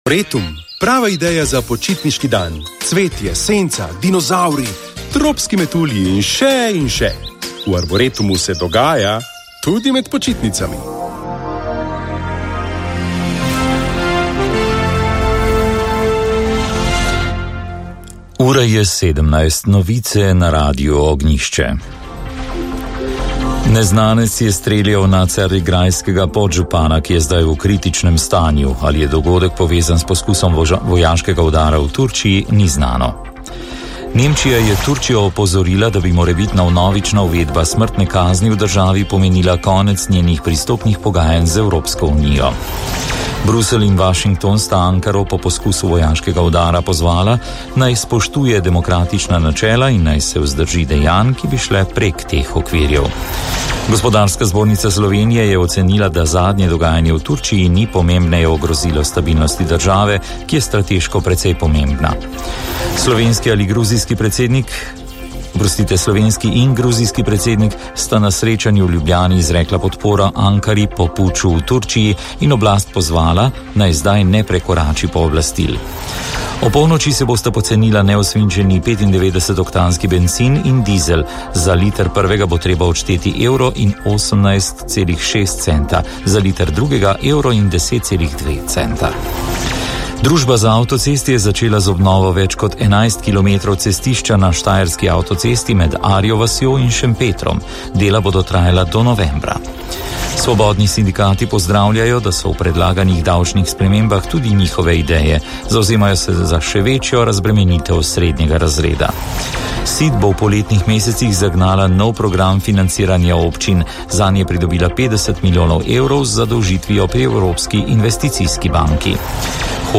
Arboretum, prava ideja za počitniški dan. Cvetje, senca, dinozavri, tropski metulji in še in še. V Arboretumu se dogaja tudi med počitnicami. Ura je 17, novice na Radiu Ognjišče. Neznanec je streljal na carigrajskega podžupana, ki je zdaj v kritičnem stanju. Ali je dogodek povezan s poskusom vojaškega udara v Turčiji, ni znano. Nemčija je Turčijo opozorila, da bi morebitna vnovična uvedba smrtne kazni v državi pomenila konec njenih pristopnih pogajanj z Evropsko unijo. Bruselj in Washington sta Ankaro po poskusu vojaškega udara pozvala, naj spoštuje demokratična načela in naj se vzdrži dejanj, ki bi šle prek teh okvirjev. Gospodarska zbornica Slovenije je ocenila, da zadnje dogajanje v Turčiji ni pomembneje ogrozilo stabilnosti države, ki je strateško precej pomembna. Slovenski in gruzijski predsednik sta na srečanju v Ljubljani izrekla podporo Ankari po puču v Turčiji in oblast pozvala, naj zdaj ne prekorači pooblastil. O polnoči se bosta pocenila neosvinčeni 95-oktanski bencin in dizel. Za liter prvega bo treba odšteti €18,6, za liter drugega €10,2. Družba za avtocesti je začela z obnovo več kot 11 km cestišča na štajerski avtocesti med Arjo vasjo in Šempetrom. Dela bodo trajala do novembra. Svobodni sindikati pozdravljajo, da so v predlaganih davčnih spremembah tudi njihove ideje. Zavzemajo se za še večjo razbremenitev srednjega razreda. SID bo v poletnih mesecih zagnala nov program financiranja občin. Zanj je pridobila 50 milijonov evrov z zadolžitvijo pri Evropski investicijski banki.